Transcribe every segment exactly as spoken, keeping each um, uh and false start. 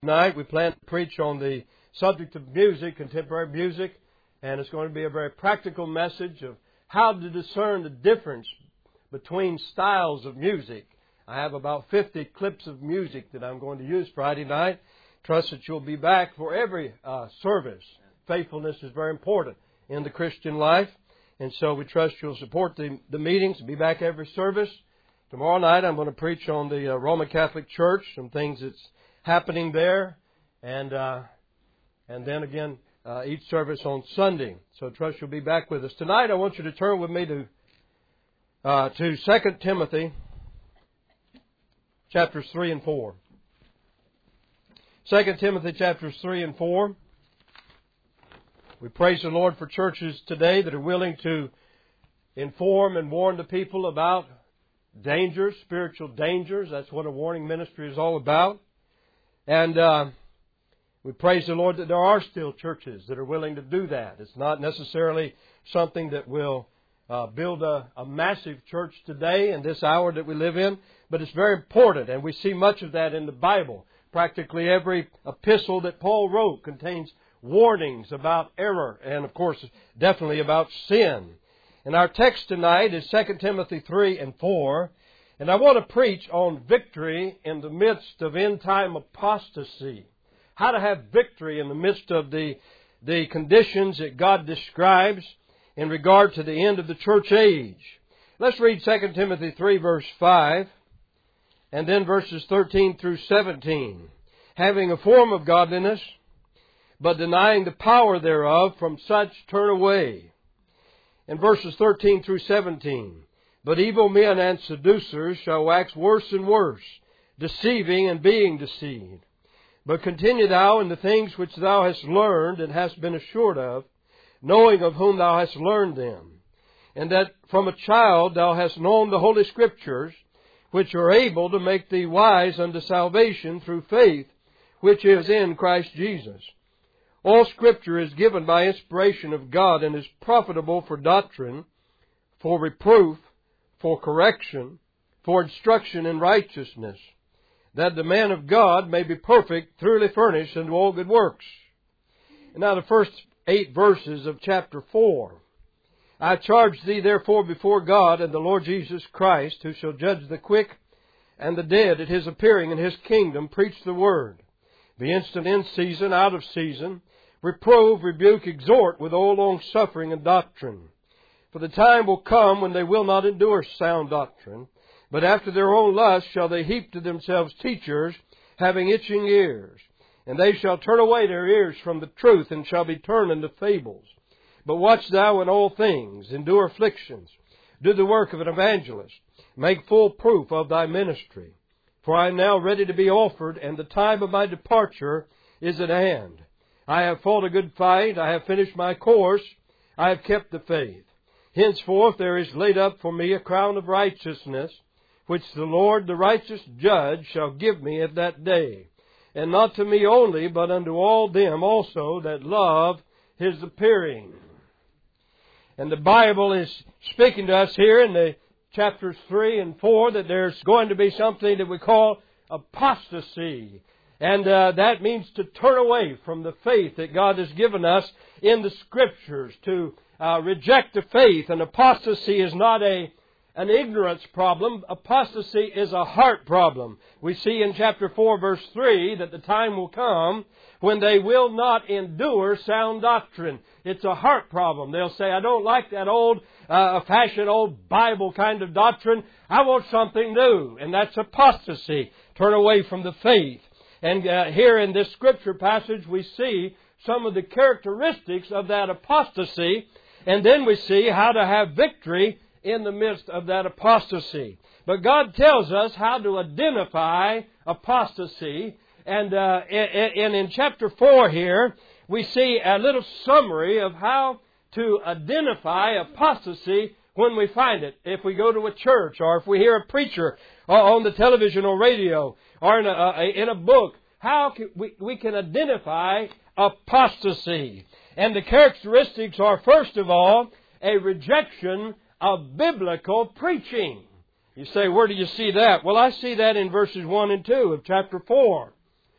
Tonight we plan to preach on the subject of music, contemporary music, and it's going to be a very practical message of how to discern the difference between styles of music. I have about fifty clips of music that I'm going to use Friday night. Trust that you'll be back for every uh, service. Faithfulness is very important in the Christian life, and so we trust you'll support the, the meetings and be back every service. Tomorrow night I'm going to preach on the uh, Roman Catholic Church, some things that's happening there, and uh, and then again uh, each service on Sunday. So trust you'll be back with us. Tonight I want you to turn with me to uh, to Second Timothy chapters three and four. Second Timothy chapters three and four. We praise the Lord for churches today that are willing to inform and warn the people about dangers, spiritual dangers. That's what a warning ministry is all about. And uh, we praise the Lord that there are still churches that are willing to do that. It's not necessarily something that will uh, build a, a massive church today in this hour that we live in, but it's very important, and we see much of that in the Bible. Practically every epistle that Paul wrote contains warnings about error and, of course, definitely about sin. And our text tonight is Second Timothy three and four. And I want to preach on victory in the midst of end-time apostasy. How to have victory in the midst of the, the conditions that God describes in regard to the end of the church age. Let's read Second Timothy three, verse five, and then verses thirteen through seventeen. Having a form of godliness, but denying the power thereof, from such turn away. And verses thirteen through seventeen. But evil men and seducers shall wax worse and worse, deceiving and being deceived. But continue thou in the things which thou hast learned and hast been assured of, knowing of whom thou hast learned them, and that from a child thou hast known the Holy Scriptures, which are able to make thee wise unto salvation through faith, which is in Christ Jesus. All Scripture is given by inspiration of God and is profitable for doctrine, for reproof, for correction, for instruction in righteousness, that the man of God may be perfect, thoroughly furnished unto all good works. And now the first eight verses of chapter four. I charge thee therefore before God and the Lord Jesus Christ, who shall judge the quick and the dead at His appearing in His kingdom, preach the word. Be instant in season, out of season, reprove, rebuke, exhort with all longsuffering and doctrine. For the time will come when they will not endure sound doctrine, but after their own lust shall they heap to themselves teachers, having itching ears. And they shall turn away their ears from the truth, and shall be turned into fables. But watch thou in all things, endure afflictions, do the work of an evangelist, make full proof of thy ministry. For I am now ready to be offered, and the time of my departure is at hand. I have fought a good fight, I have finished my course, I have kept the faith. Henceforth there is laid up for me a crown of righteousness, which the Lord, the righteous judge, shall give me at that day. And not to me only, but unto all them also that love His appearing. And the Bible is speaking to us here in the chapters three and four that there's going to be something that we call apostasy. And uh, that means to turn away from the faith that God has given us in the Scriptures, to Uh, reject the faith. And apostasy is not a an ignorance problem. Apostasy is a heart problem. We see in chapter four, verse three, that the time will come when they will not endure sound doctrine. It's a heart problem. They'll say, I don't like that old, uh, fashioned old Bible kind of doctrine. I want something new. And that's apostasy. Turn away from the faith. And uh, here in this Scripture passage, we see some of the characteristics of that apostasy. And then we see how to have victory in the midst of that apostasy. But God tells us how to identify apostasy. And uh, in, in chapter four here, we see a little summary of how to identify apostasy when we find it. If we go to a church, or if we hear a preacher on the television or radio, or in a, in a book, how can we, we can identify apostasy. And the characteristics are, first of all, a rejection of biblical preaching. You say, where do you see that? Well, I see that in verses one and two of chapter four.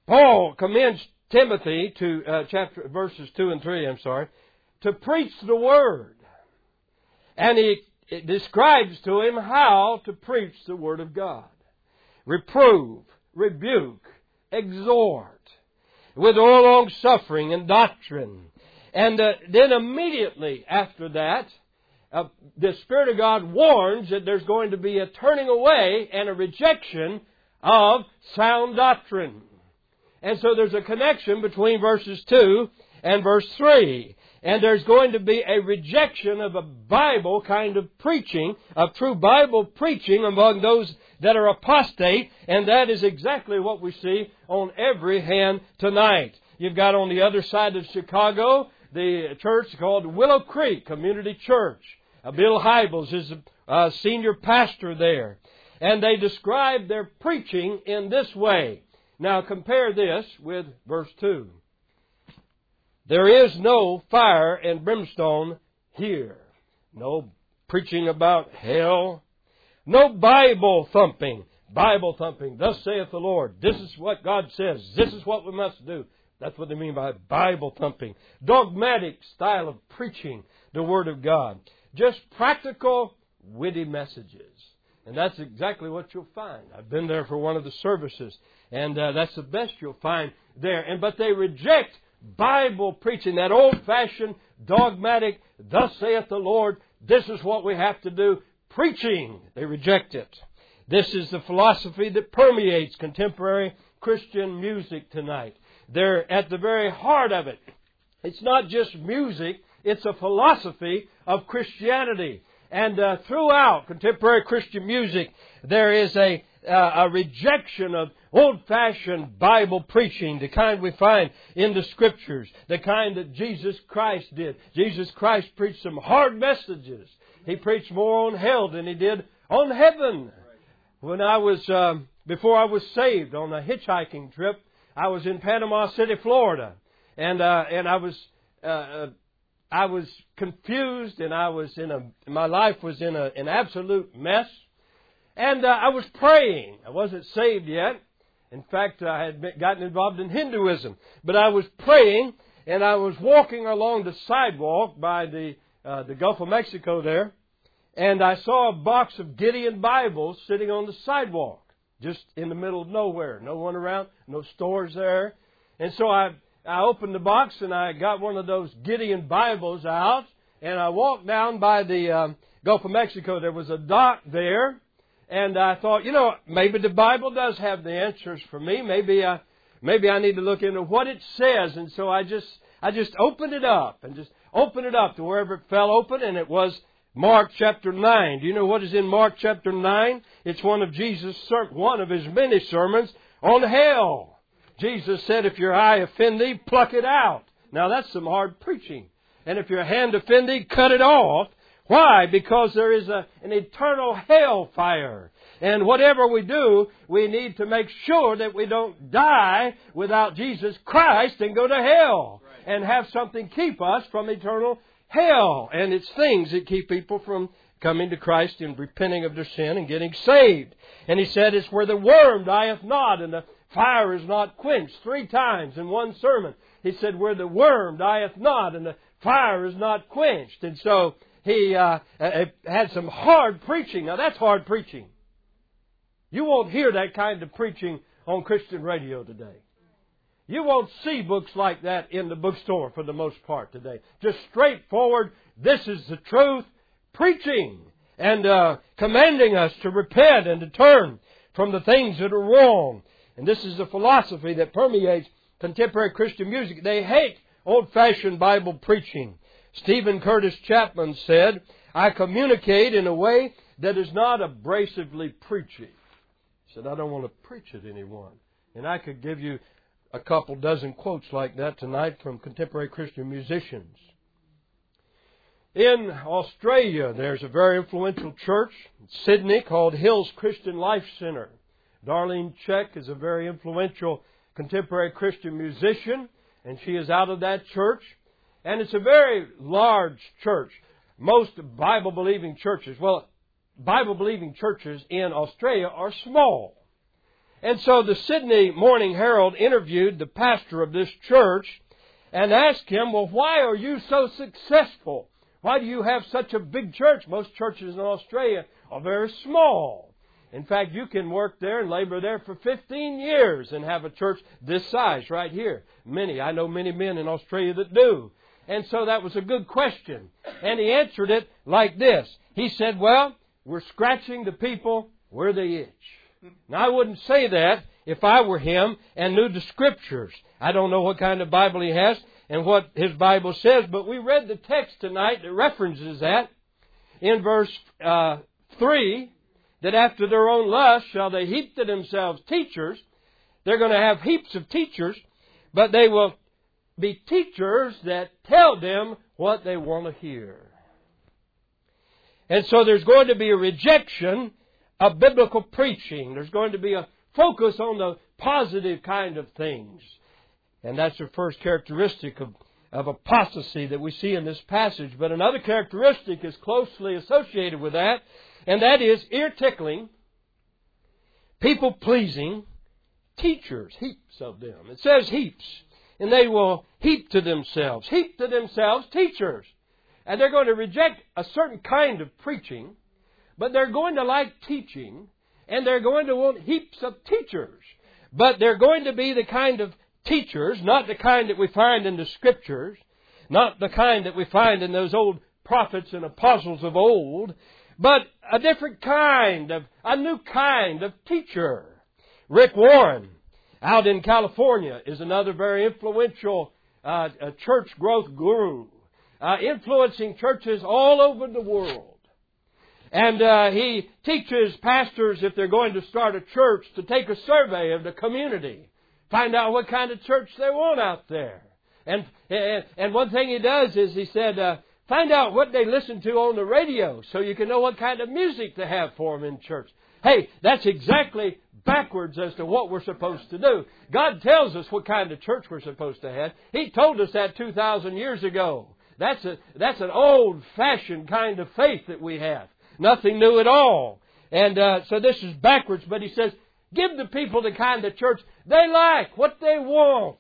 Paul commends Timothy to uh, chapter verses two and three, I'm sorry, to preach the Word. And he it describes to him how to preach the Word of God. Reprove, rebuke, exhort, with all long suffering and doctrine. And uh, then immediately after that, uh, the Spirit of God warns that there's going to be a turning away and a rejection of sound doctrine. And so there's a connection between verses two and verse three. And there's going to be a rejection of a Bible kind of preaching, of true Bible preaching among those that are apostate. And that is exactly what we see on every hand tonight. You've got on the other side of Chicago the church called Willow Creek Community Church. Uh, Bill Hybels is a uh, senior pastor there. And they describe their preaching in this way. Now compare this with verse two. There is no fire and brimstone here. No preaching about hell. No Bible thumping. Bible thumping. Thus saith the Lord. This is what God says. This is what we must do. That's what they mean by Bible thumping. Dogmatic style of preaching the Word of God. Just practical, witty messages. And that's exactly what you'll find. I've been there for one of the services. And uh, that's the best you'll find there. And but they reject Bible preaching, that old-fashioned, dogmatic, thus saith the Lord, this is what we have to do, preaching. They reject it. This is the philosophy that permeates contemporary Christian music tonight. They're at the very heart of it. It's not just music, it's a philosophy of Christianity. And uh, throughout contemporary Christian music, there is a, uh, a rejection of old-fashioned Bible preaching, the kind we find in the Scriptures, the kind that Jesus Christ did. Jesus Christ preached some hard messages. He preached more on hell than He did on heaven. When I was, um, before I was saved on a hitchhiking trip, I was in Panama City, Florida. And, uh, and I was, uh, I was confused, and I was in a, my life was in a, an absolute mess. And uh, I was praying. I wasn't saved yet. In fact, I had been, gotten involved in Hinduism. But I was praying, and I was walking along the sidewalk by the uh, the Gulf of Mexico there, and I saw a box of Gideon Bibles sitting on the sidewalk, just in the middle of nowhere. No one around, no stores there. And so I, I opened the box, and I got one of those Gideon Bibles out, and I walked down by the um, Gulf of Mexico. There was a dock there. And I thought, you know, maybe the Bible does have the answers for me. Maybe I, maybe I need to look into what it says. And so I just, I just opened it up and just opened it up to wherever it fell open. And it was Mark chapter nine. Do you know what is in Mark chapter nine? It's one of Jesus' one of His many sermons on hell. Jesus said, if your eye offend thee, pluck it out. Now that's some hard preaching. And if your hand offend thee, cut it off. Why? Because there is a, an eternal hellfire. And whatever we do, we need to make sure that we don't die without Jesus Christ and go to hell. Right. And have something keep us from eternal hell. And it's things that keep people from coming to Christ and repenting of their sin and getting saved. And He said it's where the worm dieth not and the fire is not quenched. Three times in one sermon. He said where the worm dieth not and the fire is not quenched. And so He uh, had some hard preaching. Now that's hard preaching. You won't hear that kind of preaching on Christian radio today. You won't see books like that in the bookstore for the most part today. Just straightforward, this is the truth, preaching and uh, commanding us to repent and to turn from the things that are wrong. And this is the philosophy that permeates contemporary Christian music. They hate old-fashioned Bible preaching. Stephen Curtis Chapman said, I communicate in a way that is not abrasively preachy. He said, I don't want to preach at anyone. And I could give you a couple dozen quotes like that tonight from contemporary Christian musicians. In Australia, there's a very influential church in Sydney called Hills Christian Life Center. Darlene Check is a very influential contemporary Christian musician, and she is out of that church. And it's a very large church. Most Bible-believing churches, well, Bible-believing churches in Australia are small. And so the Sydney Morning Herald interviewed the pastor of this church and asked him, well, why are you so successful? Why do you have such a big church? Most churches in Australia are very small. In fact, you can work there and labor there for fifteen years and have a church this size right here. Many, I know many men in Australia that do. And so that was a good question. And he answered it like this. He said, well, we're scratching the people where they itch. Now, I wouldn't say that if I were him and knew the Scriptures. I don't know what kind of Bible he has and what his Bible says, but we read the text tonight that references that in verse uh, three, that after their own lust shall they heap to themselves teachers. They're going to have heaps of teachers, but they will be teachers that tell them what they want to hear. And so there's going to be a rejection of biblical preaching. There's going to be a focus on the positive kind of things. And that's the first characteristic of, of apostasy that we see in this passage. But another characteristic is closely associated with that, and that is ear-tickling, people-pleasing teachers, heaps of them. It says heaps, and they will heap to themselves, heap to themselves teachers. And they're going to reject a certain kind of preaching, but they're going to like teaching, and they're going to want heaps of teachers. But they're going to be the kind of teachers, not the kind that we find in the Scriptures, not the kind that we find in those old prophets and apostles of old, but a different kind of, a new kind of teacher. Rick Warren, out in California, is another very influential uh, church growth guru, uh, influencing churches all over the world. And uh, he teaches pastors, if they're going to start a church, to take a survey of the community. Find out what kind of church they want out there. And and, and one thing he does is he said, uh, find out what they listen to on the radio so you can know what kind of music to have for them in church. Hey, that's exactly backwards as to what we're supposed to do. God tells us what kind of church we're supposed to have. He told us that two thousand years ago. That's a that's an old-fashioned kind of faith that we have. Nothing new at all. And uh, so this is backwards, but he says, give the people the kind of church they like, what they want.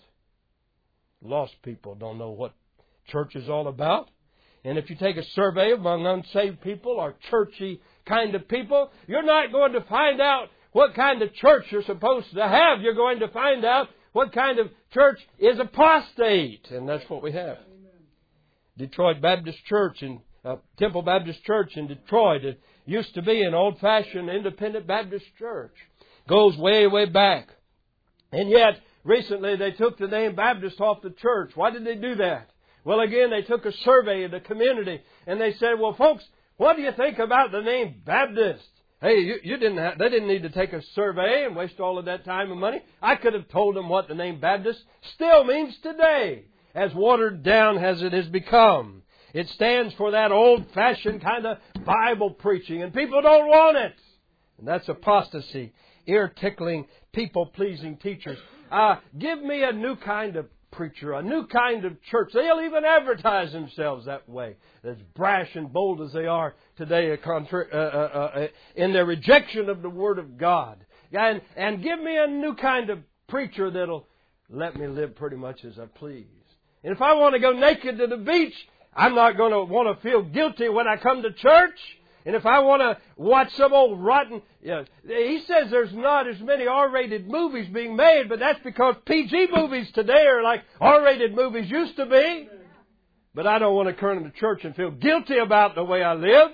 Lost people don't know what church is all about. And if you take a survey among unsaved people or churchy kind of people, you're not going to find out what kind of church you're supposed to have. You're going to find out what kind of church is apostate. And that's what we have. Amen. Detroit Baptist Church and uh, Temple Baptist Church in Detroit. It used to be an old-fashioned independent Baptist church. Goes way, way back. And yet, recently they took the name Baptist off the church. Why did they do that? Well, again, they took a survey of the community and they said, well, folks, what do you think about the name Baptist? Hey, you, you didn't have, they didn't need to take a survey and waste all of that time and money. I could have told them what the name Baptist still means today, as watered down as it has become. It stands for that old-fashioned kind of Bible preaching, and people don't want it. And that's apostasy, ear-tickling, people-pleasing teachers. Uh, give me a new kind of preacher, a new kind of church. They'll even advertise themselves that way, as brash and bold as they are today uh, uh, uh, in their rejection of the Word of God. And, and give me a new kind of preacher that'll let me live pretty much as I please. And if I want to go naked to the beach, I'm not going to want to feel guilty when I come to church. And if I want to watch some old rotten... You know, he says there's not as many R-rated movies being made, but that's because P G movies today are like R-rated movies used to be. But I don't want to come to church and feel guilty about the way I live.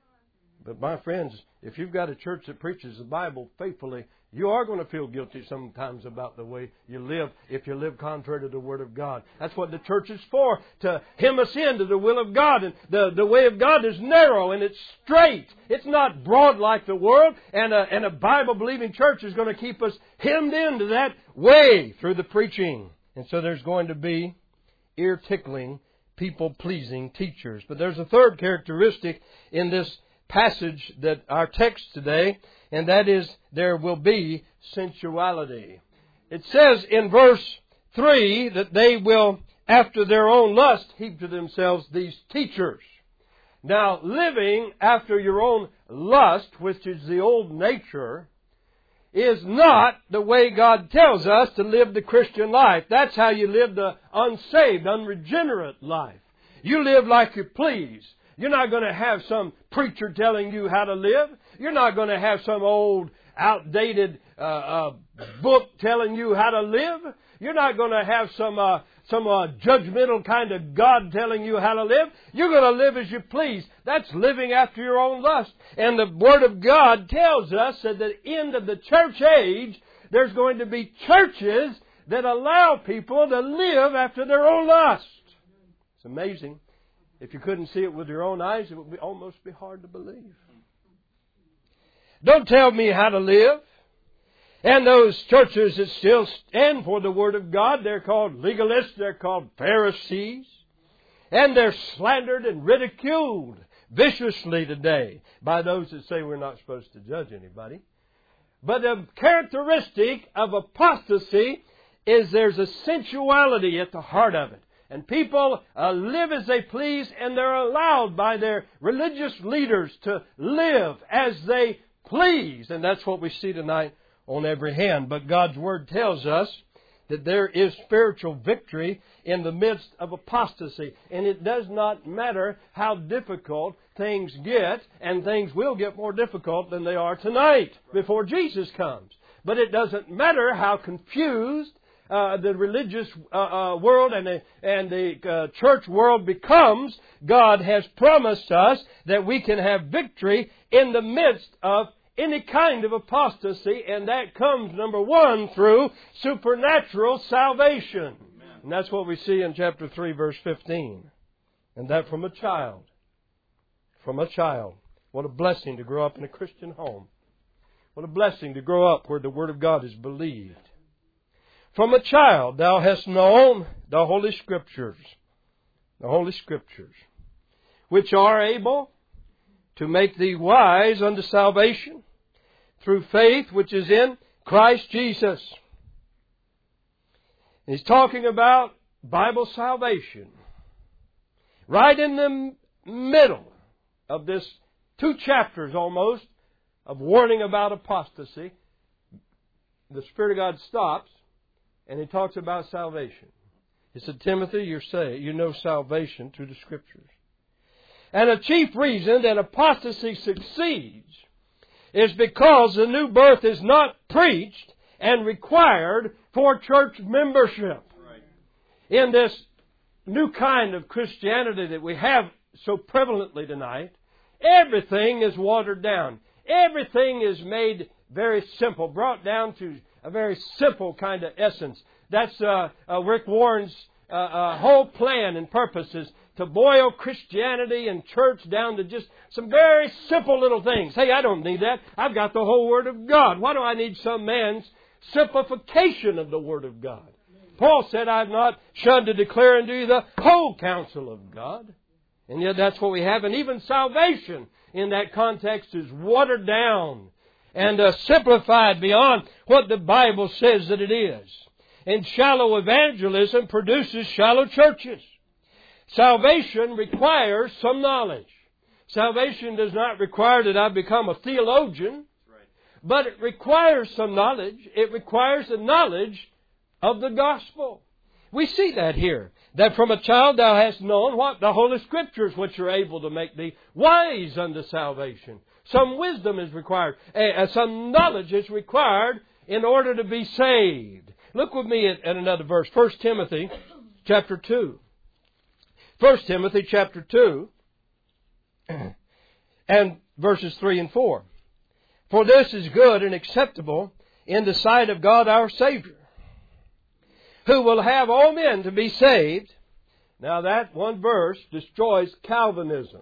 But my friends, if you've got a church that preaches the Bible faithfully, you are going to feel guilty sometimes about the way you live if you live contrary to the Word of God. That's what the church is for, to hem us into the will of God. And the, the way of God is narrow and it's straight. It's not broad like the world. And a, and a Bible-believing church is going to keep us hemmed into that way through the preaching. And so there's going to be ear-tickling, people-pleasing teachers. But there's a third characteristic in this passage that our text today, and that is there will be sensuality. It says in verse three that they will, after their own lust, heap to themselves these teachers. Now, living after your own lust, which is the old nature, is not the way God tells us to live the Christian life. That's how you live the unsaved, unregenerate life. You live like you please. You're not going to have some preacher telling you how to live. You're not going to have some old, outdated uh, uh, book telling you how to live. You're not going to have some uh, some uh, judgmental kind of God telling you how to live. You're going to live as you please. That's living after your own lust. And the Word of God tells us at the end of the church age, there's going to be churches that allow people to live after their own lust. It's amazing. If you couldn't see it with your own eyes, it would be, almost be hard to believe. Don't tell me how to live. And those churches that still stand for the Word of God, they're called legalists, they're called Pharisees. And they're slandered and ridiculed viciously today by those that say we're not supposed to judge anybody. But the characteristic of apostasy is there's a sensuality at the heart of it. And people uh, live as they please, and they're allowed by their religious leaders to live as they please. And that's what we see tonight on every hand. But God's Word tells us that there is spiritual victory in the midst of apostasy. And it does not matter how difficult things get, and things will get more difficult than they are tonight before Jesus comes. But it doesn't matter how confused Uh, the religious uh, uh, world and the, and the uh, church world becomes. God has promised us that we can have victory in the midst of any kind of apostasy, and that comes, number one, through supernatural salvation. Amen. And that's what we see in chapter three, verse fifteen. And that from a child. From a child. What a blessing to grow up in a Christian home. What a blessing to grow up where the Word of God is believed. From a child thou hast known the Holy Scriptures, the Holy Scriptures, which are able to make thee wise unto salvation through faith which is in Christ Jesus. And he's talking about Bible salvation. Right in the middle of this two chapters almost of warning about apostasy, the Spirit of God stops. And he talks about salvation. He said, Timothy, you're saved. You know salvation through the Scriptures. And a chief reason that apostasy succeeds is because the new birth is not preached and required for church membership. Right. In this new kind of Christianity that we have so prevalently tonight, everything is watered down. Everything is made very simple, brought down to a very simple kind of essence. That's uh, uh, Rick Warren's uh, uh, whole plan and purpose is to boil Christianity and church down to just some very simple little things. Hey, I don't need that. I've got the whole Word of God. Why do I need some man's simplification of the Word of God? Paul said, I have not shunned to declare unto you the whole counsel of God. And yet that's what we have. And even salvation in that context is watered down and uh, simplified beyond what the Bible says that it is. And shallow evangelism produces shallow churches. Salvation requires some knowledge. Salvation does not require that I become a theologian, but it requires some knowledge. It requires the knowledge of the gospel. We see that here. That from a child thou hast known what? The Holy Scriptures, which are able to make thee wise unto salvation. Some wisdom is required. Uh, some knowledge is required in order to be saved. Look with me at, at another verse. First Timothy chapter two. First Timothy chapter two and verses three and four. For this is good and acceptable in the sight of God our Savior, who will have all men to be saved. Now that one verse destroys Calvinism.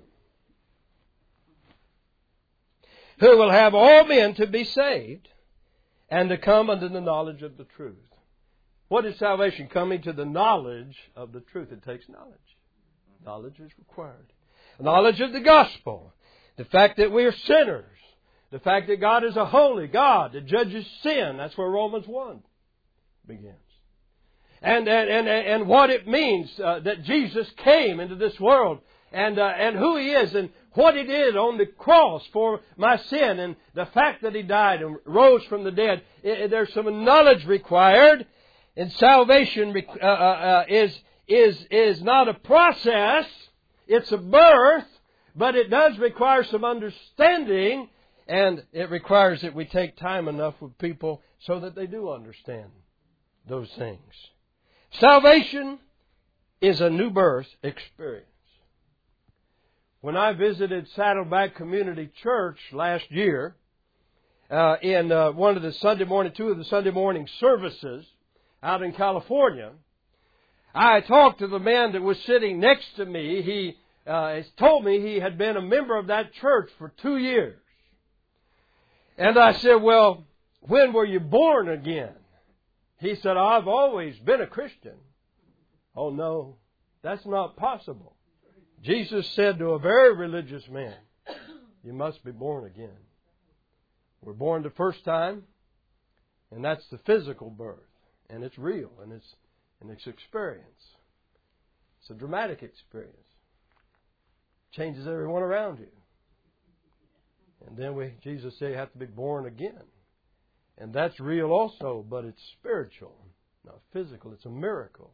Who will have all men to be saved and to come unto the knowledge of the truth. What is salvation? Coming to the knowledge of the truth. It takes knowledge. Knowledge is required. Knowledge of the gospel. The fact that we are sinners. The fact that God is a holy God that judges sin. That's where Romans one begins. And, and, and, and what it means uh, that Jesus came into this world. And, uh, and who He is and what He did on the cross for my sin and the fact that He died and rose from the dead. It, there's some knowledge required. And salvation uh, uh, is, is, is not a process. It's a birth. But it does require some understanding. And it requires that we take time enough with people so that they do understand those things. Salvation is a new birth experience. When I visited Saddleback Community Church last year, uh, in uh, one of the Sunday morning, two of the Sunday morning services out in California, I talked to the man that was sitting next to me. He uh, told me he had been a member of that church for two years. And I said, well, when were you born again? He said, I've always been a Christian. Oh, no, that's not possible. Jesus said to a very religious man, you must be born again. We're born the first time, and that's the physical birth. And it's real, and it's, and it's experience. It's a dramatic experience. Changes everyone around you. And then we, Jesus said you have to be born again. And that's real also, but it's spiritual, not physical. It's a miracle.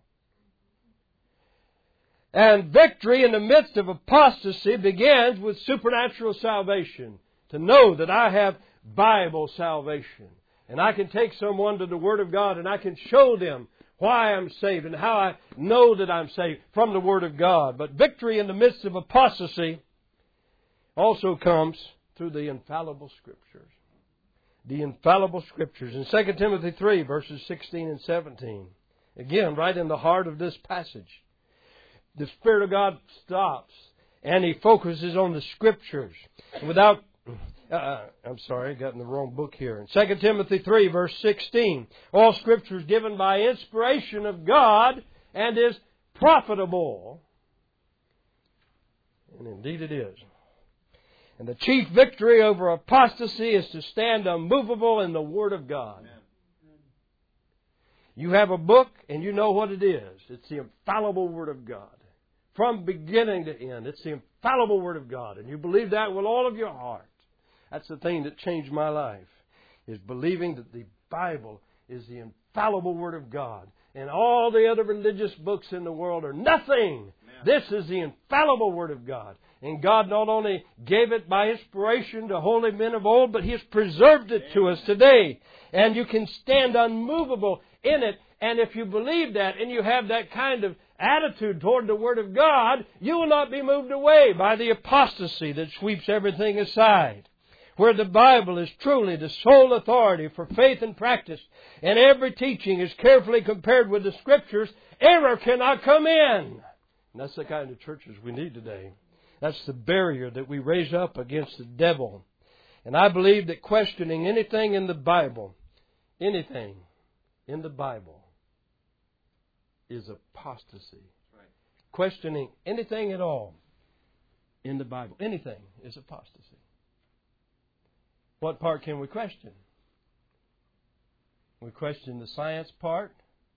And victory in the midst of apostasy begins with supernatural salvation. To know that I have Bible salvation. And I can take someone to the Word of God and I can show them why I'm saved and how I know that I'm saved from the Word of God. But victory in the midst of apostasy also comes through the infallible Scriptures. The infallible Scriptures. In Second Timothy three, verses sixteen and seventeen. Again, right in the heart of this passage. The Spirit of God stops and He focuses on the Scriptures. Without, uh, I'm sorry, I got in the wrong book here. In Second Timothy three, verse sixteen. All Scripture is given by inspiration of God and is profitable. And indeed it is. And the chief victory over apostasy is to stand unmovable in the Word of God. Amen. You have a book and you know what it is. It's the infallible Word of God. From beginning to end, it's the infallible Word of God. And you believe that with all of your heart. That's the thing that changed my life, is believing that the Bible is the infallible Word of God. And all the other religious books in the world are nothing. Amen. This is the infallible Word of God. And God not only gave it by inspiration to holy men of old, but He has preserved it to us today. And you can stand unmovable in it. And if you believe that and you have that kind of attitude toward the Word of God, you will not be moved away by the apostasy that sweeps everything aside. Where the Bible is truly the sole authority for faith and practice, and every teaching is carefully compared with the Scriptures, error cannot come in. And that's the kind of churches we need today. That's the barrier that we raise up against the devil. And I believe that questioning anything in the Bible, anything in the Bible, is apostasy. Right. Questioning anything at all in the Bible, anything, is apostasy. What part can we question? We question the science part.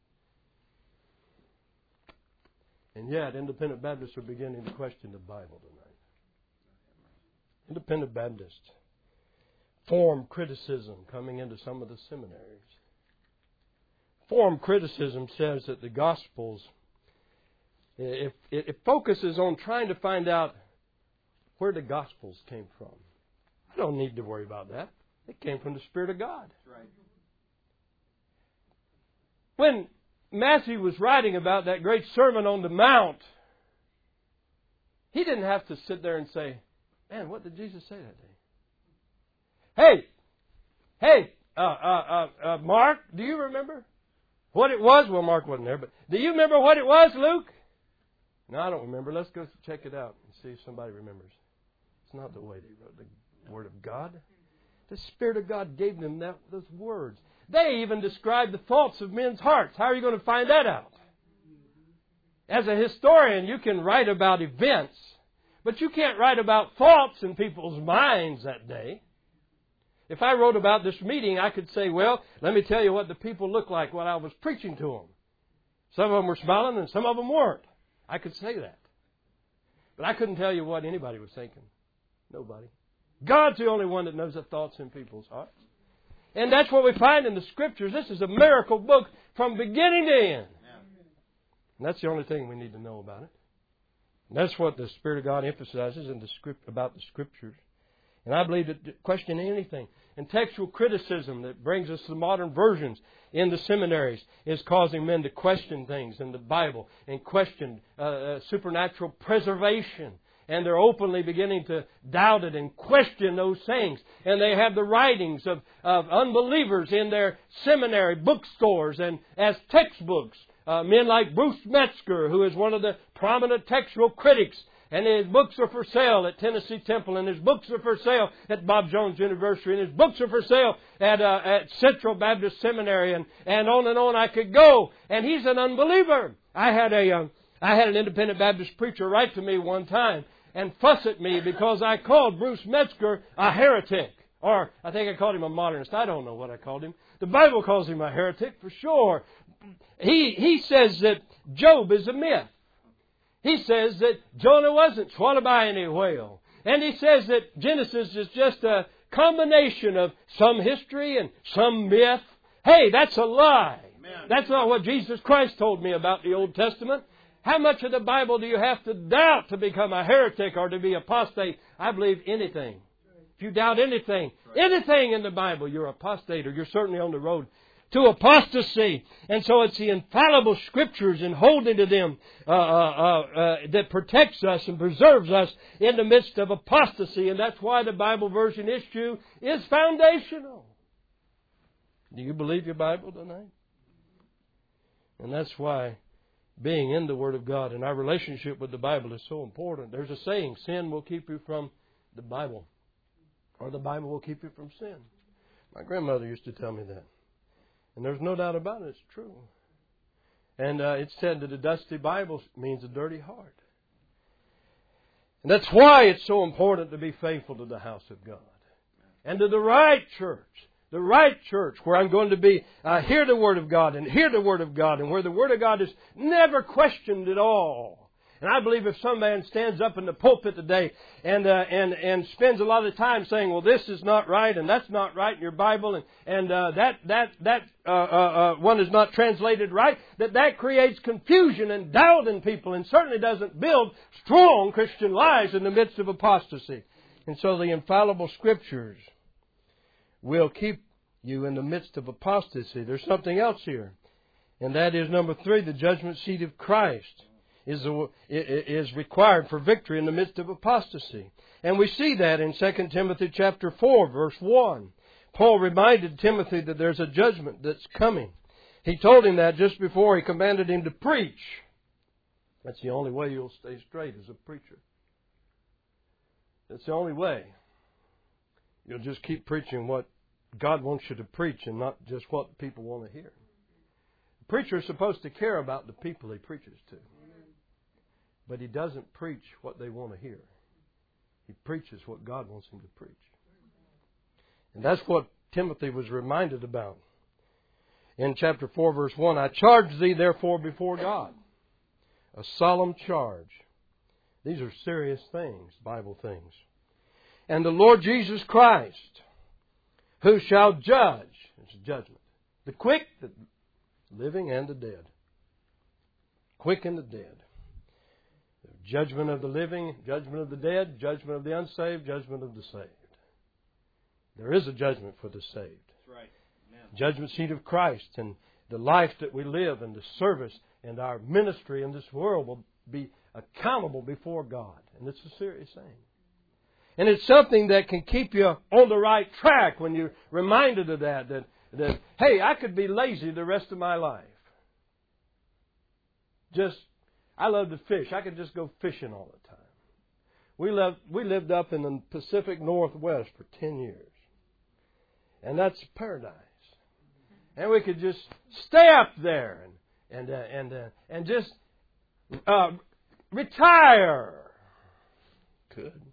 And yet, independent Baptists are beginning to question the Bible tonight. Independent Baptists. Form criticism coming into some of the seminaries. Form criticism says that the Gospels, it, it, it focuses on trying to find out where the Gospels came from. I don't need to worry about that. It came from the Spirit of God. That's right. When Matthew was writing about that great Sermon on the Mount, he didn't have to sit there and say, man, what did Jesus say that day? Hey, hey, uh, uh, uh, uh, Mark, do you remember what it was? Well, Mark wasn't there, but do you remember what it was, Luke? No, I don't remember. Let's go check it out and see if somebody remembers. It's not the way they wrote the Word of God. The Spirit of God gave them that, those words. They even describe the thoughts of men's hearts. How are you going to find that out? As a historian, you can write about events, but you can't write about thoughts in people's minds that day. If I wrote about this meeting, I could say, well, let me tell you what the people looked like when I was preaching to them. Some of them were smiling and some of them weren't. I could say that. But I couldn't tell you what anybody was thinking. Nobody. God's the only one that knows the thoughts in people's hearts. And that's what we find in the Scriptures. This is a miracle book from beginning to end. And that's the only thing we need to know about it. And that's what the Spirit of God emphasizes in the script about the Scriptures. And I believe that questioning anything and textual criticism that brings us to modern versions in the seminaries is causing men to question things in the Bible and question uh, uh, supernatural preservation. And they're openly beginning to doubt it and question those things. And they have the writings of, of unbelievers in their seminary bookstores and as textbooks. Uh, men like Bruce Metzger, who is one of the prominent textual critics. And his books are for sale at Tennessee Temple, and his books are for sale at Bob Jones University, and his books are for sale at uh, at Central Baptist Seminary, and, and on and on I could go. And he's an unbeliever. I had a um, I had an independent Baptist preacher write to me one time and fuss at me because I called Bruce Metzger a heretic. Or I think I called him a modernist. I don't know what I called him. The Bible calls him a heretic for sure. He he says that Job is a myth. He says that Jonah wasn't swallowed by any whale. And he says that Genesis is just a combination of some history and some myth. Hey, that's a lie. Amen. That's not what Jesus Christ told me about the Old Testament. How much of the Bible do you have to doubt to become a heretic or to be apostate? I believe anything. If you doubt anything, anything in the Bible, you're apostate, or you're certainly on the road to apostasy. And so it's the infallible Scriptures and holding to them uh, uh, uh, uh, that protects us and preserves us in the midst of apostasy. And that's why the Bible version issue is foundational. Do you believe your Bible tonight? And that's why being in the Word of God and our relationship with the Bible is so important. There's a saying, sin will keep you from the Bible, or the Bible will keep you from sin. My grandmother used to tell me that. And there's no doubt about it, it's true. And uh, it's said that a dusty Bible means a dirty heart. And that's why it's so important to be faithful to the house of God. And to the right church. The right church where I'm going to be, uh, hear the Word of God and hear the Word of God. And where the Word of God is never questioned at all. And I believe if some man stands up in the pulpit today and uh, and and spends a lot of time saying, well, this is not right and that's not right in your Bible and and uh, that that that uh, uh, uh, one is not translated right, that that creates confusion and doubt in people and certainly doesn't build strong Christian lives in the midst of apostasy. And so the infallible Scriptures will keep you in the midst of apostasy. There's something else here, and that is number three, the judgment seat of Christ is is required for victory in the midst of apostasy. And we see that in Second Timothy chapter four, verse one. Paul reminded Timothy that there's a judgment that's coming. He told him that just before he commanded him to preach. That's the only way you'll stay straight as a preacher. That's the only way. You'll just keep preaching what God wants you to preach and not just what people want to hear. The preacher is supposed to care about the people he preaches to. But he doesn't preach what they want to hear. He preaches what God wants him to preach. And that's what Timothy was reminded about. In chapter four, verse one, I charge thee therefore before God. A solemn charge. These are serious things, Bible things. And the Lord Jesus Christ, who shall judge, it's a judgment, the quick, the living, and the dead. Quick and the dead. Judgment of the living, judgment of the dead, judgment of the unsaved, judgment of the saved. There is a judgment for the saved. That's right. Amen. Judgment seat of Christ, and the life that we live and the service and our ministry in this world will be accountable before God. And it's a serious thing. And it's something that can keep you on the right track when you're reminded of that, that, that hey, I could be lazy the rest of my life. Just I love to fish. I could just go fishing all the time. We lived, we lived up in the Pacific Northwest for ten years. And that's paradise. And we could just stay up there and and uh, and uh, and just uh, retire. Could. I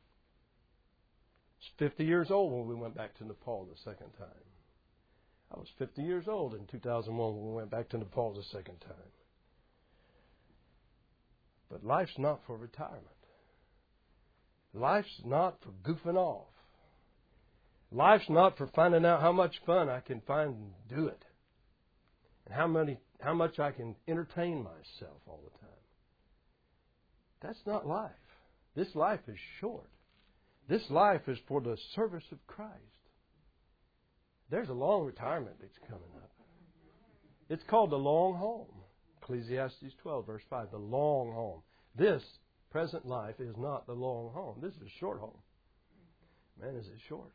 was fifty years old when we went back to Nepal the second time. I was fifty years old in two thousand one when we went back to Nepal the second time. But life's not for retirement. Life's not for goofing off. Life's not for finding out how much fun I can find and do it. And how many, how much I can entertain myself all the time. That's not life. This life is short. This life is for the service of Christ. There's a long retirement that's coming up. It's called the long home. Ecclesiastes twelve, verse five, the long home. This present life is not the long home. This is a short home. Man, is it short.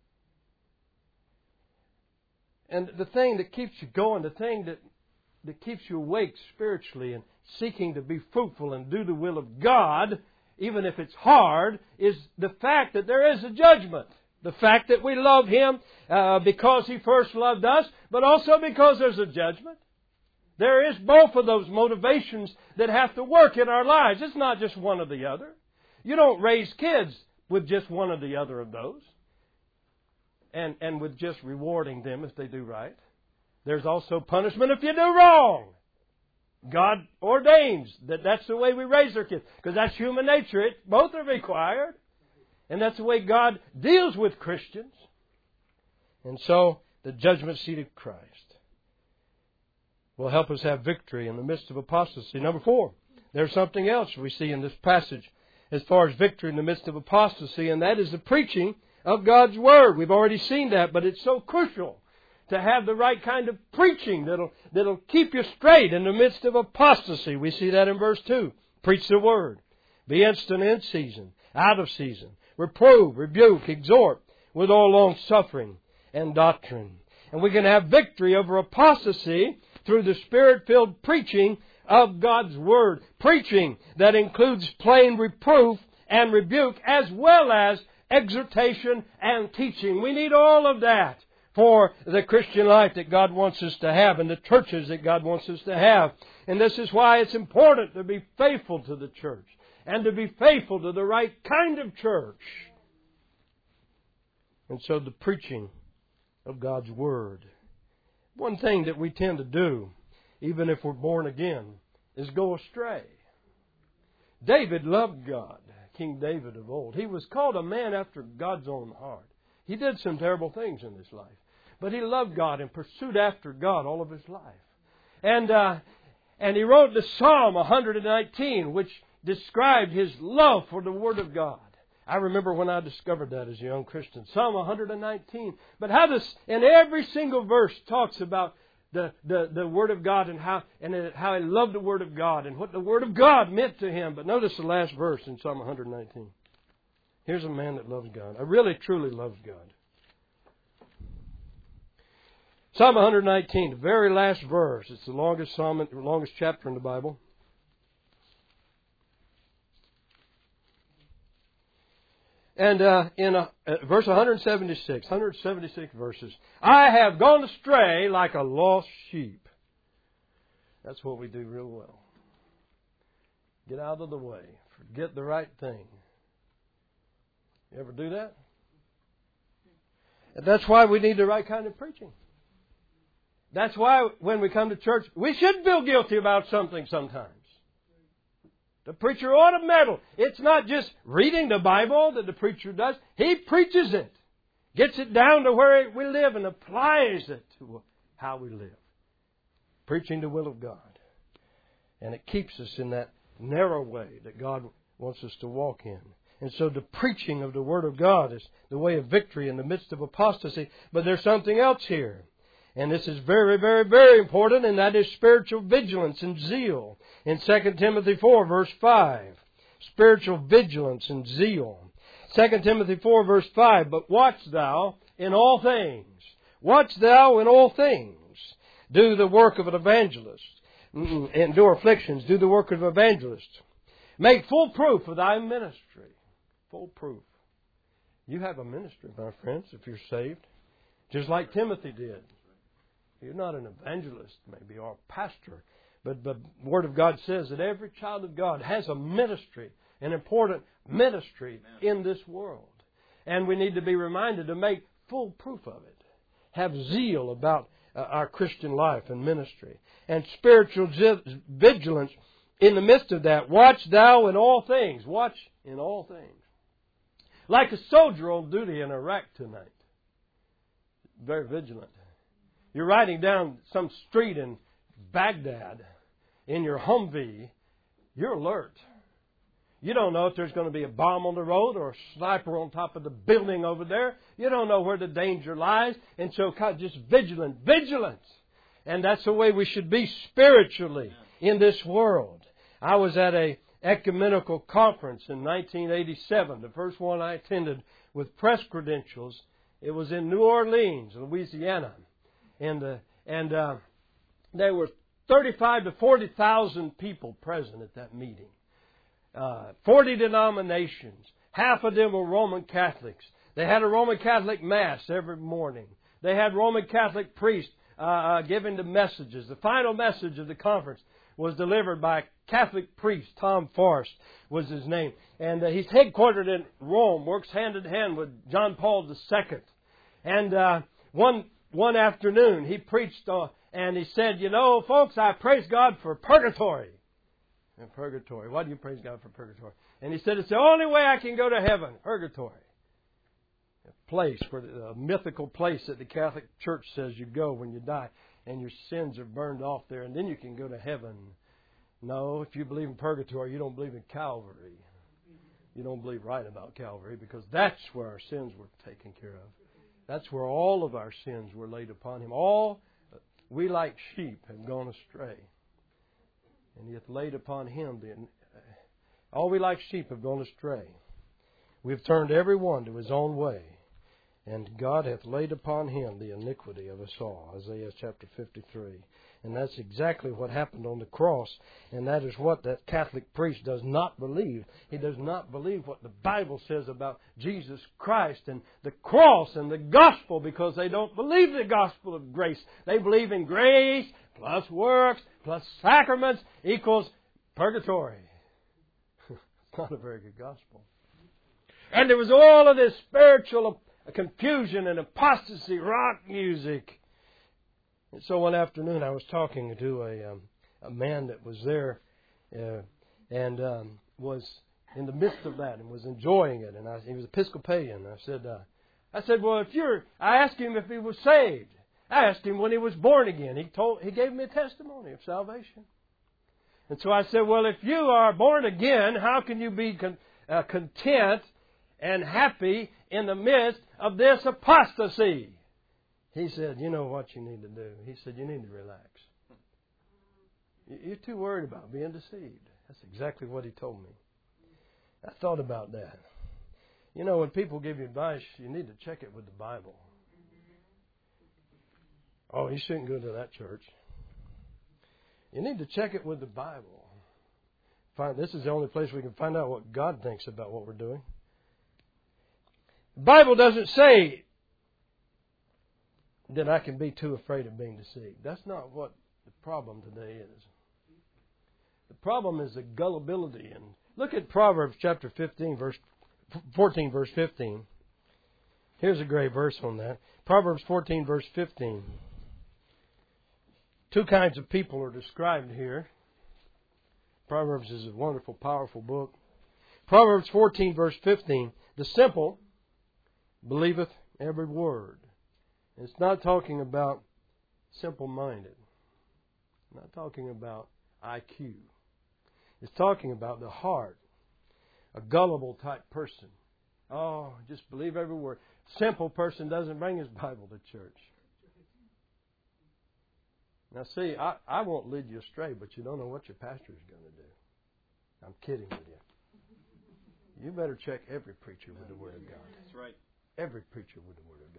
And the thing that keeps you going, the thing that, that keeps you awake spiritually and seeking to be fruitful and do the will of God, even if it's hard, is the fact that there is a judgment. The fact that we love Him uh, because He first loved us, but also because there's a judgment. There is both of those motivations that have to work in our lives. It's not just one or the other. You don't raise kids with just one or the other of those. And, and with just rewarding them if they do right. There's also punishment if you do wrong. God ordains that that's the way we raise our kids. Because that's human nature. It, both are required. And that's the way God deals with Christians. And so, the judgment seat of Christ will help us have victory in the midst of apostasy. Number four, there's something else we see in this passage as far as victory in the midst of apostasy, and that is the preaching of God's Word. We've already seen that, but it's so crucial to have the right kind of preaching that'll, that'll keep you straight in the midst of apostasy. We see that in verse two. Preach the Word. Be instant in season, out of season. Reprove, rebuke, exhort with all long suffering and doctrine. And we can have victory over apostasy through the Spirit-filled preaching of God's Word. Preaching that includes plain reproof and rebuke as well as exhortation and teaching. We need all of that for the Christian life that God wants us to have and the churches that God wants us to have. And this is why it's important to be faithful to the church and to be faithful to the right kind of church. And so the preaching of God's Word. One thing that we tend to do, even if we're born again, is go astray. David loved God. King David of old. He was called a man after God's own heart. He did some terrible things in his life. But he loved God and pursued after God all of his life. And uh, and he wrote the Psalm one nineteen, which described his love for the Word of God. I remember when I discovered that as a young Christian. Psalm one nineteen. But how this, in every single verse, talks about The, the, the Word of God and how and how he loved the Word of God and what the Word of God meant to him. But notice the last verse in Psalm one nineteen. Here's a man that loves God. I really, truly loves God. Psalm one nineteen, the very last verse. It's the longest psalm, the longest chapter in the Bible. And uh, in uh, verse one seventy-six, one seventy-six verses, I have gone astray like a lost sheep. That's what we do real well. Get out of the way. Forget the right thing. You ever do that? And that's why we need the right kind of preaching. That's why when we come to church, we should feel guilty about something sometimes. The preacher ought to meddle. It's not just reading the Bible that the preacher does. He preaches it. Gets it down to where we live and applies it to how we live. Preaching the will of God. And it keeps us in that narrow way that God wants us to walk in. And so the preaching of the Word of God is the way of victory in the midst of apostasy. But there's something else here. And this is very, very, very important, and that is spiritual vigilance and zeal. In Second Timothy four, verse five. Spiritual vigilance and zeal. Second Timothy four, verse five. But watch thou in all things. Watch thou in all things. Do the work of an evangelist. Endure afflictions. Do the work of an evangelist. Make full proof of thy ministry. Full proof. You have a ministry, my friends, if you're saved. Just like Timothy did. You're not an evangelist, maybe, or a pastor. But the Word of God says that every child of God has a ministry, an important ministry in this world. And we need to be reminded to make full proof of it. Have zeal about uh, our Christian life and ministry. And spiritual vigilance in the midst of that. Watch thou in all things. Watch in all things. like a soldier on duty in Iraq tonight. Very vigilant. You're riding down some street in Baghdad in your Humvee. You're alert. You don't know if there's going to be a bomb on the road or a sniper on top of the building over there. You don't know where the danger lies. And so kind of just vigilant, vigilance. And that's the way we should be spiritually in this world. I was at a ecumenical conference in nineteen eighty-seven, the first one I attended with press credentials. It was in New Orleans, Louisiana. And, uh, and uh, there were thirty-five to forty thousand people present at that meeting. Uh, forty denominations. Half of them were Roman Catholics. They had a Roman Catholic Mass every morning. They had Roman Catholic priests uh, uh, giving the messages. The final message of the conference was delivered by a Catholic priest. Tom Forrest was his name. And uh, he's headquartered in Rome, works hand in hand with John Paul the Second. And uh, one one afternoon he preached uh, and he said, you know, folks, I praise God for purgatory. And purgatory. Why do you praise God for purgatory? And he said, it's the only way I can go to heaven. Purgatory. A place, where the, a mythical place that the Catholic Church says you go when you die. And your sins are burned off there. And then you can go to heaven. No, if you believe in purgatory, you don't believe in Calvary. You don't believe right about Calvary. Because that's where our sins were taken care of. That's where all of our sins were laid upon Him. All, we like sheep have gone astray. And He hath laid upon Him the... All we like sheep have gone astray. We have turned every one to his own way. And God hath laid upon Him the iniquity of us all. Isaiah chapter fifty-three. And that's exactly what happened on the cross. And that is what that Catholic priest does not believe. He does not believe what the Bible says about Jesus Christ and the cross and the gospel, because they don't believe the gospel of grace. They believe in grace plus works plus sacraments equals purgatory. It's not a very good gospel. And there was all of this spiritual confusion and apostasy, rock music. And so one afternoon I was talking to a um, a man that was there uh, and um, was in the midst of that and was enjoying it. And I, he was Episcopalian. I said, uh, I said, well, if you're, I asked him if he was saved. I asked him when he was born again. He told, he gave me a testimony of salvation. And so I said, well, if you are born again, how can you be con- uh, content and happy in the midst of this apostasy? He said, you know what you need to do? He said, you need to relax. You're too worried about being deceived. That's exactly what he told me. I thought about that. You know, when people give you advice, you need to check it with the Bible. Oh, you shouldn't go to that church. You need to check it with the Bible. Find, this is the only place we can find out what God thinks about what we're doing. The Bible doesn't say that I can be too afraid of being deceived. That's not what the problem today is. The problem is the gullibility. And look at Proverbs chapter fifteen, verse fourteen, verse fifteen. Here's a great verse on that. Proverbs fourteen, verse fifteen. Two kinds of people are described here. Proverbs is a wonderful, powerful book. Proverbs fourteen, verse fifteen. The simple believeth every word. It's not talking about simple-minded. It's not talking about I Q. It's talking about the heart. A gullible type person. Oh, just believe every word. Simple person doesn't bring his Bible to church. Now see, I, I won't lead you astray, but you don't know what your pastor is going to do. I'm kidding with you. You better check every preacher with the Word of God. That's right. Every preacher with the Word of God.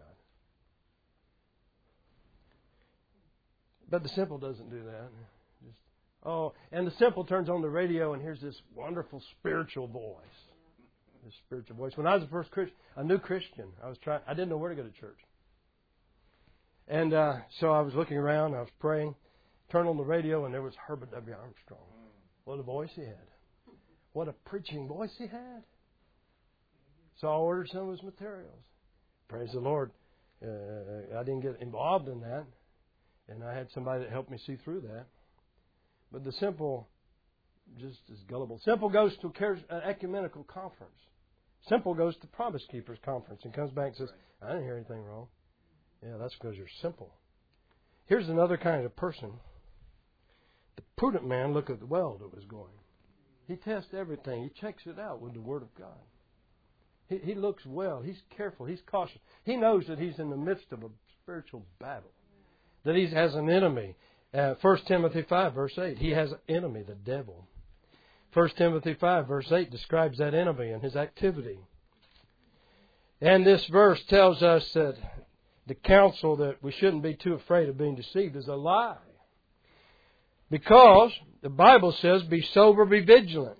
But the simple doesn't do that. Just, oh, and the simple turns on the radio and hears this wonderful spiritual voice. This spiritual voice. When I was a first Christian, a new Christian, I was trying. I didn't know where to go to church, and uh, so I was looking around. I was praying. Turned on the radio, and there was Herbert W. Armstrong. What a voice he had! What a preaching voice he had! So I ordered some of his materials. Praise the Lord. Uh, I didn't get involved in that. And I had somebody that helped me see through that. But the simple, just as gullible. Simple goes to an ecumenical conference. Simple goes to Promise Keepers Conference and comes back and says, I didn't hear anything wrong. Yeah, that's because you're simple. Here's another kind of person. The prudent man looketh at the well that was going. He tests everything. He checks it out with the Word of God. He, he looks well. He's careful. He's cautious. He knows that he's in the midst of a spiritual battle, that he has an enemy. Uh, First Timothy five, verse eight, he has an enemy, the devil. First Timothy five, verse eight describes that enemy and his activity. And this verse tells us that the counsel that we shouldn't be too afraid of being deceived is a lie. Because the Bible says, be sober, be vigilant.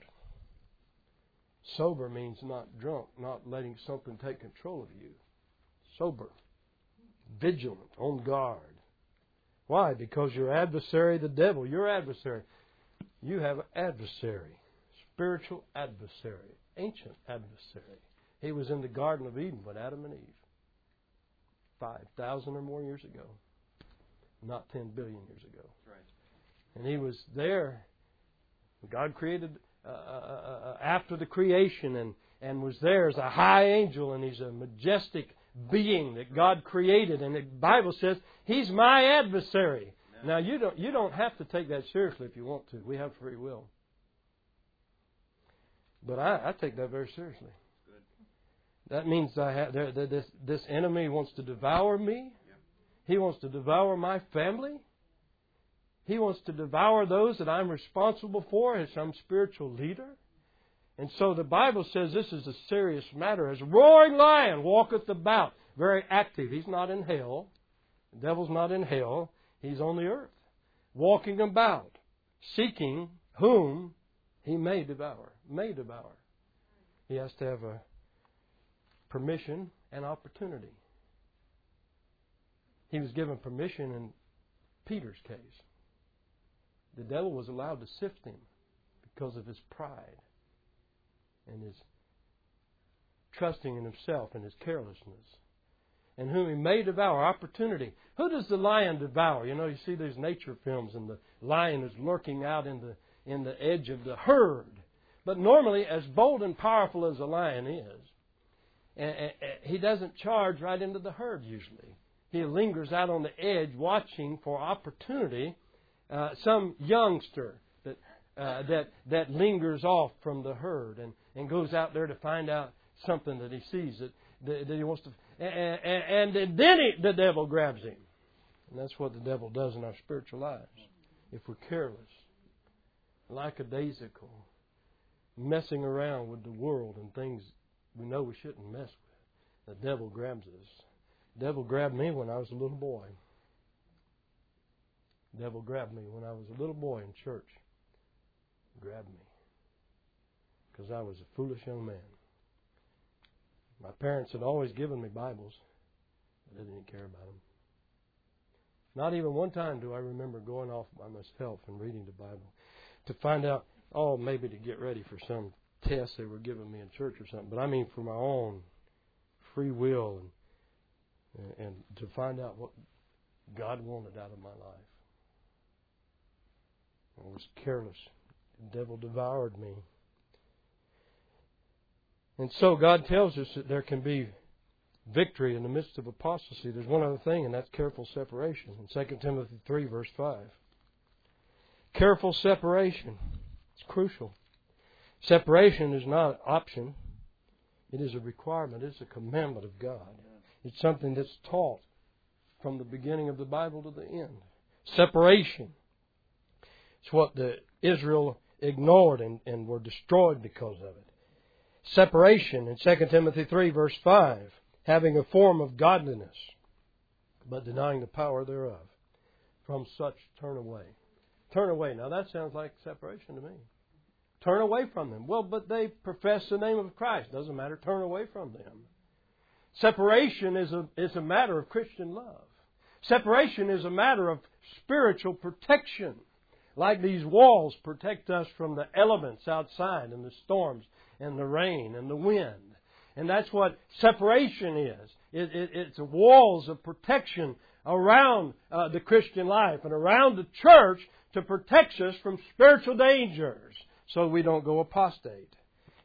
Sober means not drunk, not letting something take control of you. Sober. Vigilant, on guard. Why? Because your adversary, the devil, your adversary, you have an adversary, spiritual adversary, ancient adversary. He was in the Garden of Eden with Adam and Eve. Five thousand or more years ago. Not ten billion years ago. Right. And he was there. God created uh, uh, after the creation and, and was there as a high angel, and he's a majestic being that God created. And the Bible says, he's my adversary. Amen. Now, you don't, you don't have to take that seriously if you want to. We have free will. But I, I take that very seriously. Good. That means I have, there, this, this enemy wants to devour me. Yep. He wants to devour my family. He wants to devour those that I'm responsible for as some spiritual leader. And so the Bible says this is a serious matter. As a roaring lion walketh about, very active. He's not in hell. The devil's not in hell. He's on the earth, walking about, seeking whom he may devour. May devour. He has to have a permission and opportunity. He was given permission in Peter's case. The devil was allowed to sift him because of his pride and his trusting in himself and his carelessness. And whom he may devour. Opportunity. Who does the lion devour? You know, you see these nature films and the lion is lurking out in the, in the edge of the herd. But normally, as bold and powerful as a lion is, and, and, and he doesn't charge right into the herd usually. He lingers out on the edge watching for opportunity. Uh, some youngster that uh, that that lingers off from the herd and, and goes out there to find out something that he sees that, that, that he wants to, and, and, and then he, the devil grabs him, and that's what the devil does in our spiritual lives. If we're careless, lackadaisical, messing around with the world and things we know we shouldn't mess with, the devil grabs us. The devil grabbed me when I was a little boy. The devil grabbed me when I was a little boy in church. Grabbed me. Because I was a foolish young man. My parents had always given me Bibles, but I didn't care about them. Not even one time do I remember going off by myself and reading the Bible to find out, oh, maybe to get ready for some test they were giving me in church or something. But I mean for my own free will and, and to find out what God wanted out of my life. I was careless. The devil devoured me. And so God tells us that there can be victory in the midst of apostasy. There's one other thing, and that's careful separation. In Second Timothy three, verse five. Careful separation. It's crucial. Separation is not an option. It is a requirement. It's a commandment of God. It's something that's taught from the beginning of the Bible to the end. Separation. It's what the Israel ignored and, and were destroyed because of it. Separation in Second Timothy three, verse five. Having a form of godliness, but denying the power thereof. From such turn away. Turn away. Now that sounds like separation to me. Turn away from them. Well, but they profess the name of Christ. Doesn't matter. Turn away from them. Separation is a, is a matter of Christian love. Separation is a matter of spiritual protection. Like these walls protect us from the elements outside and the storms and the rain and the wind. And that's what separation is. It, it, it's walls of protection around uh, the Christian life and around the church to protect us from spiritual dangers so we don't go apostate.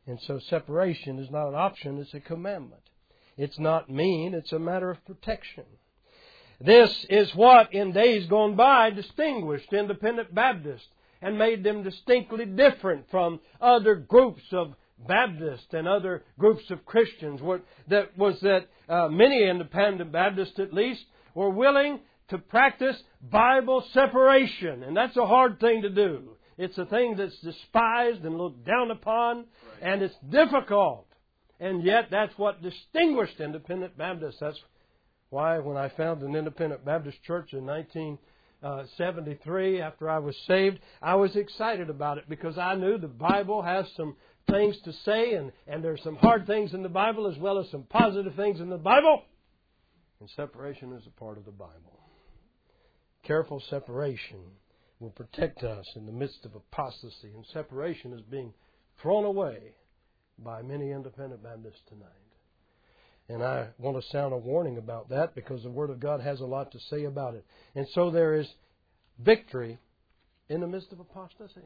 And so separation is not an option, it's a commandment. It's not mean, it's a matter of protection. This is what, in days gone by, distinguished independent Baptists and made them distinctly different from other groups of Baptists and other groups of Christians. What that was that uh, many independent Baptists, at least, were willing to practice Bible separation. And that's a hard thing to do. It's a thing that's despised and looked down upon, right. And it's difficult. And yet that's what distinguished independent Baptists. That's why when I founded an independent Baptist church in nineteen seventy-three, after I was saved, I was excited about it because I knew the Bible has some things to say, and, and there's some hard things in the Bible as well as some positive things in the Bible. And separation is a part of the Bible. Careful separation will protect us in the midst of apostasy, and separation is being thrown away by many independent Baptists tonight. And I want to sound a warning about that because the Word of God has a lot to say about it. And so there is victory in the midst of apostasy.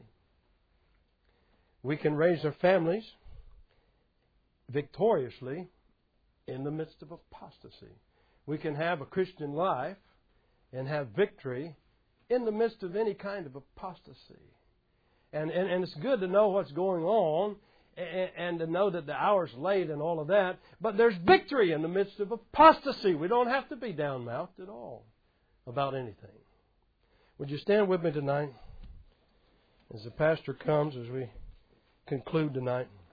We can raise our families victoriously in the midst of apostasy. We can have a Christian life and have victory in the midst of any kind of apostasy. And, and, and it's good to know what's going on and, and to know that the hour's late and all of that. But there's victory in the midst of apostasy. We don't have to be down-mouthed at all about anything. Would you stand with me tonight as the pastor comes as we conclude tonight?